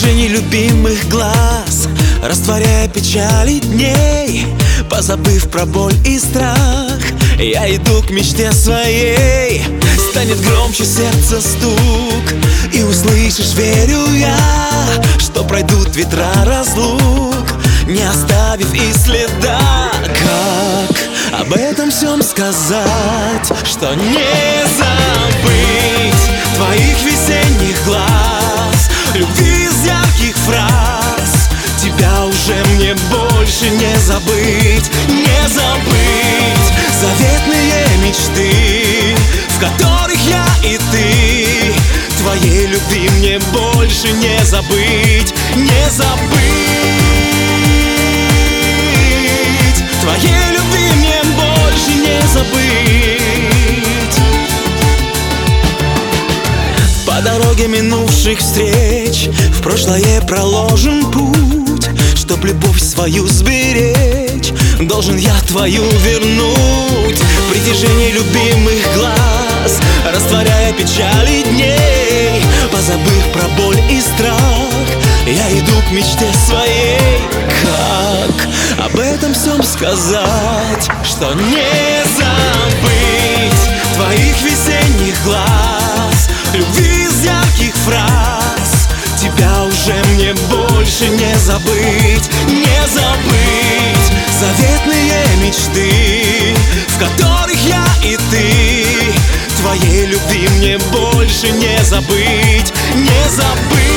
притяжении любимых глаз, растворяя печали дней, позабыв про боль и страх, я иду к мечте своей. Станет громче сердца стук, и услышишь, верю я, что пройдут ветра разлук, не оставив и следа. Как об этом всем сказать, что не забыть твоих весенних глаз, любви из ярких фраз? Тебя уже мне больше не забыть, не забыть заветные мечты, в которых я и ты. Твоей любви мне больше не забыть, не забыть. Твоей любви мне больше не забыть. По дороге минувших встреч в прошлое проложен путь, чтоб любовь свою сберечь, должен я твою вернуть. Притяжение любимых глаз, растворяя печали дней, позабыв про боль и страх, я иду к мечте своей. Как об этом всем сказать, что не забыть твоих весенних глаз, любви из ярких фраз? Тебя уже мне больше не забыть, не забыть заветные мечты, в которых я и ты. Твоей любви мне больше не забыть, не забыть.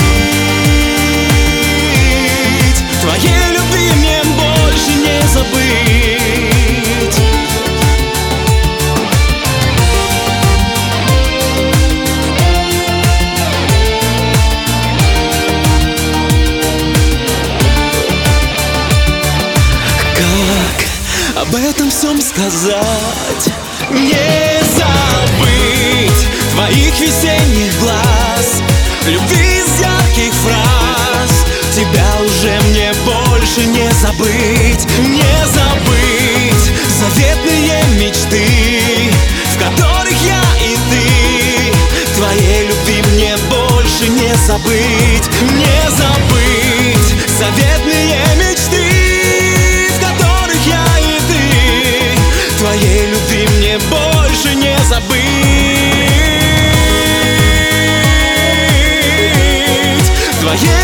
Твоей любви мне больше не забыть. Как об этом всем сказать? Не забыть твоих весенних глаз, любви из ярких фраз. Тебя уже мне больше не забыть, не забыть заветные мечты, в которых я и ты. Твоей любви мне больше не забыть, не забыть заветные мечты, в которых я и ты. Твоей любви мне больше не забыть. Твоей